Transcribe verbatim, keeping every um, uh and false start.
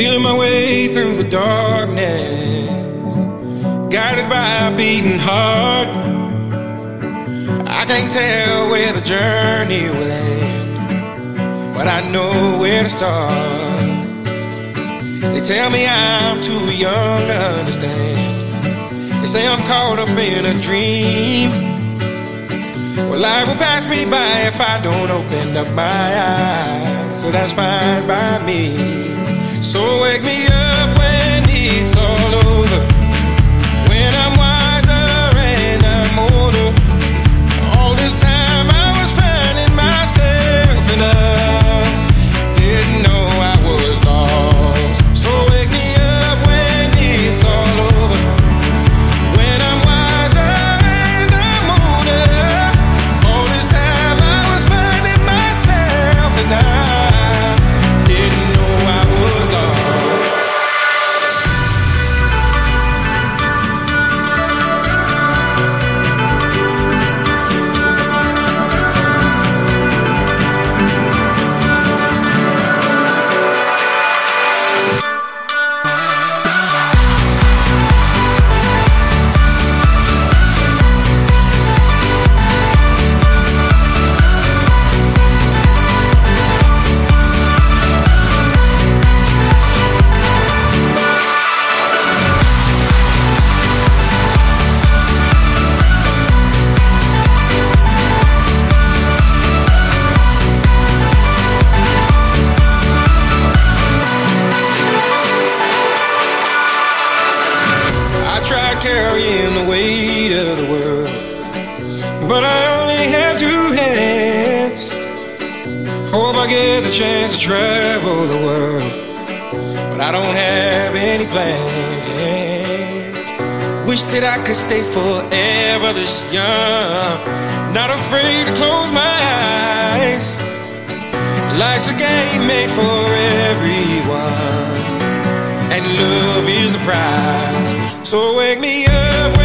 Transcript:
Feeling my way through the darkness, guided by a beating heart. I can't tell where the journey will end, but I know where to start. They tell me I'm too young to understand. They say I'm caught up in a dream. Well, life will pass me by if I don't open up my eyes, so that's fine by me. So wake me up when it's all over, when I'm wiser and I'm older. All this time I was finding myself and I didn't know I was lost. So wake me up when it's all over, when I'm wiser and I'm older. All this time I was finding myself and I didn't know I was lost. Carrying the weight of the world, but I only have two hands. Hope I get the chance to travel the world, but I don't have any plans. Wish that I could stay forever this young, not afraid to close my eyes. Life's a game made for everyone, and love is the prize. So wake me up